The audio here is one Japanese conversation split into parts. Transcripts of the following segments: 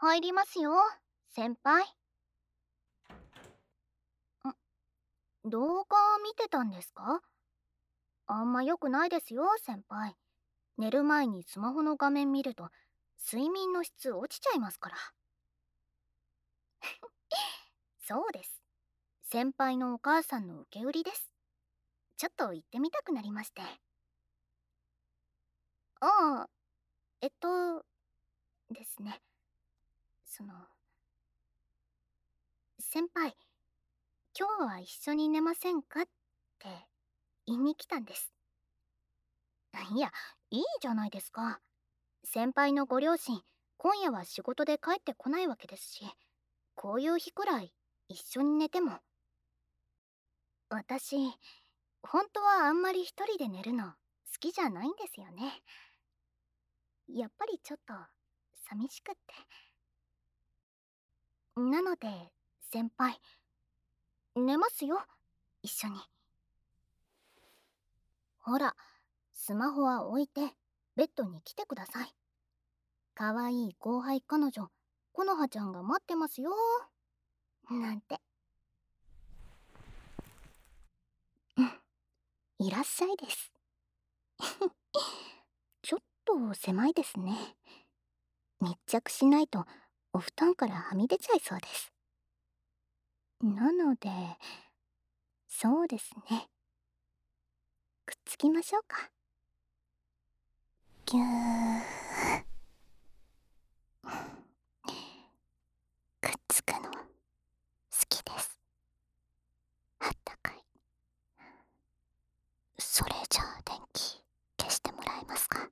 入りますよ、先輩。動画見てたんですか？あんま良くないですよ、先輩。寝る前にスマホの画面見ると睡眠の質落ちちゃいますから。そうです。先輩のお母さんの受け売りです。ちょっと行ってみたくなりまして。ああ、えっとですね。その、先輩、今日は一緒に寝ませんかって言いに来たんです。いや、いいじゃないですか。先輩のご両親、今夜は仕事で帰ってこないわけですし、こういう日くらい一緒に寝ても。私、本当はあんまり一人で寝るの好きじゃないんですよね。やっぱりちょっと寂しくって。なので、先輩、寝ますよ、一緒に。ほら、スマホは置いて、ベッドに来てください。かわいい後輩彼女、コノハちゃんが待ってますよ。なんて。うん、いらっしゃいです。ちょっと狭いですね。密着しないとお布団からはみ出ちゃいそうです。なので、そうですね。くっつきましょうか。ぎゅー。くっつくの好きです。あったかい。それじゃあ電気消してもらえますか？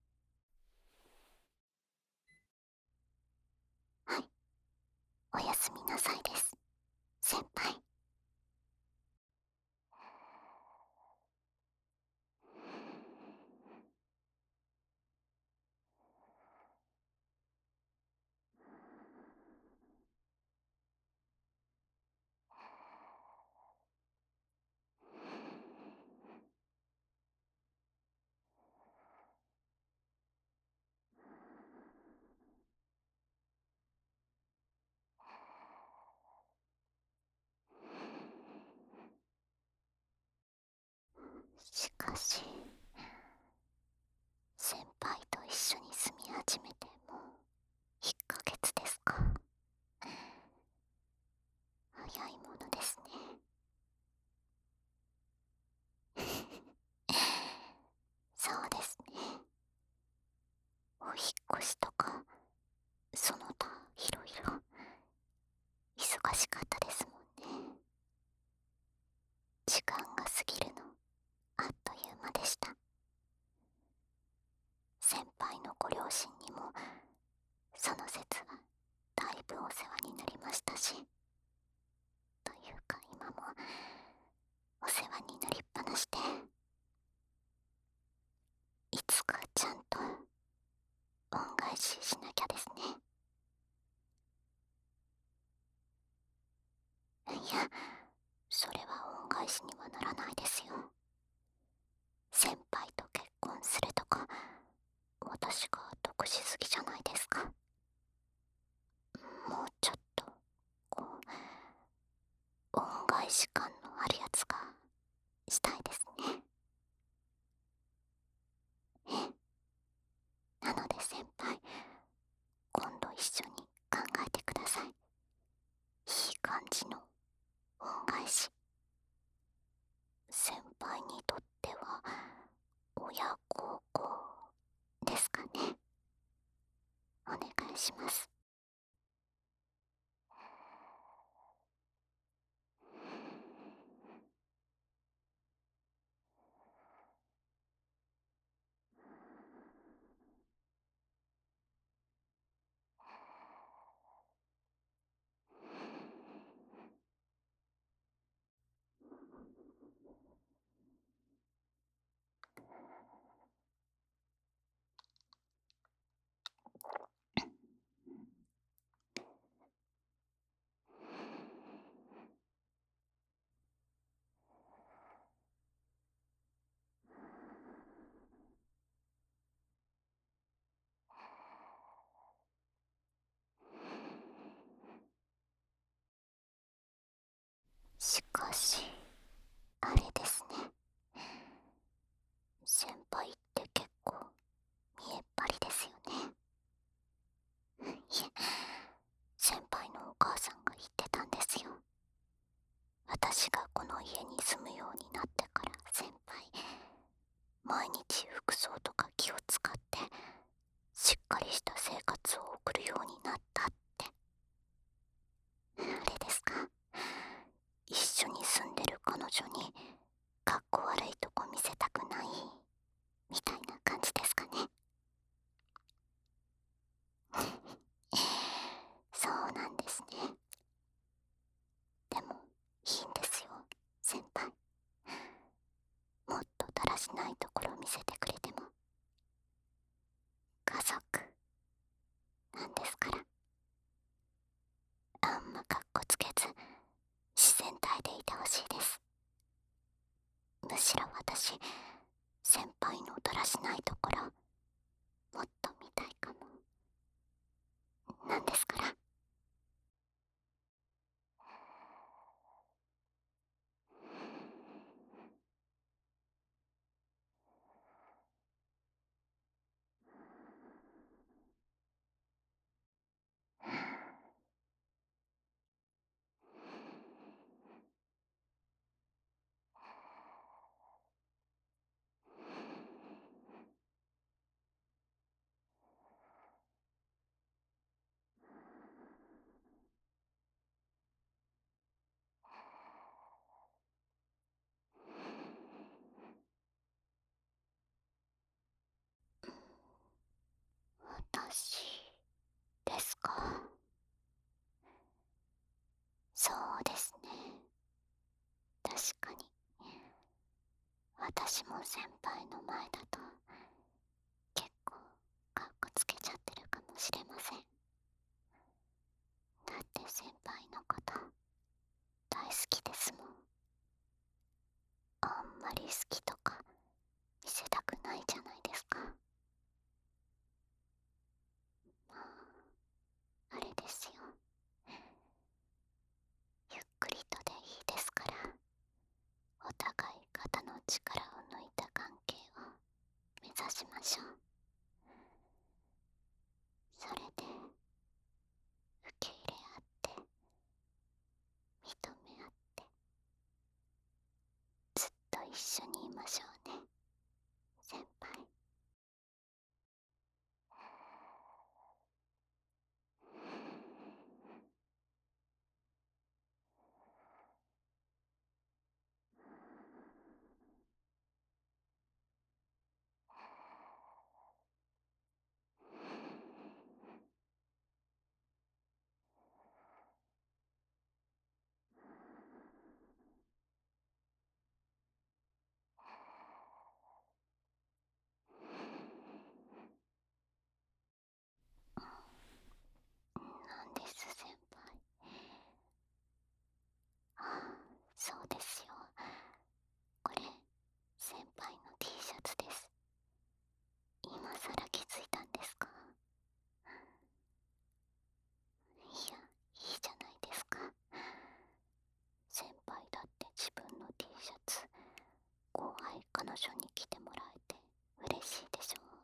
はい、おやすみなさいです、先輩。しかし、先輩と一緒に住み始めてもう1ヶ月ですか。早いものですね。そうですね。お引っ越しとかその他いろいろ忙しかったですもんね。時間が過ぎるのあっという間でした。先輩のご両親にもその節はだいぶお世話になりましたし、というか今もお世話になりっぱなしで、いつかちゃんと恩返ししなきゃですね。いや、それは恩返しにはならないですよ。先輩と結婚するとか、私が得しすぎじゃないですか。もうちょっと、こう、恩返し感のあるやつがしたいですね。なので先輩、今度一緒に考えてください。いい感じの恩返し。先輩にとっては親孝行ですかね。お願いします。 しかし、あれですね。先輩って結構見えっ張りですよね。いえ、先輩のお母さんが言ってたんですよ。私がこの家に住むようになってから先輩、毎日服装とか気を使ってしっかりした生活を送るようになったって。あれですか、一緒に住んでる彼女にかっこ悪いとこ見せたくないみたいな感じですかね。そうなんですね。でもいいんですよ、先輩。もっとだらしないところ見せてくれても家族なんですから。あんまかっこつけず自然体でいてほしいです。むしろ私、先輩のだらしないところもっと見たいかもなんですから。私ですか。そうですね。確かに私も先輩の前だと結構かっこつけちゃってるかもしれません。だって先輩のこと大好きですもん。あんまり好きとか見せたくないじゃないですか。まあ、あれですよ。ゆっくりとでいいですから、お互い肩の力を抜いた関係を目指しましょう。それで受け入れ合って認め合ってずっと一緒にいましょうね、先輩。なんです先輩。ああ、そうですよ。これ先輩の T シャツです。今さら気づいたんですか？いや、いいじゃないですか。先輩だって自分の T シャツ後輩彼女に着てもらえて嬉しいでしょう。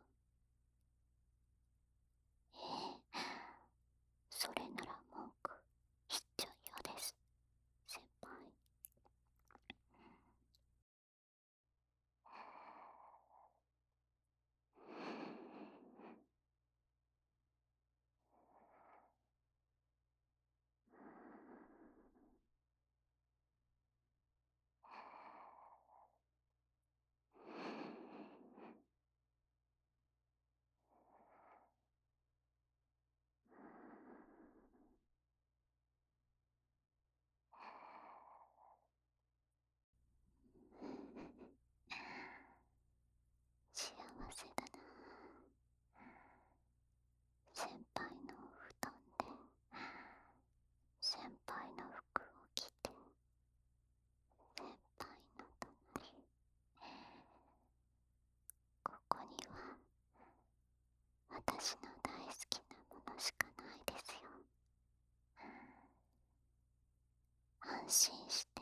ええ、それなら文句言っちゃ嫌です、先輩。幸せだな。先輩のお布団で先輩の服を着て、先輩の隣、ここには私の大好きなものしかないですよ。安心して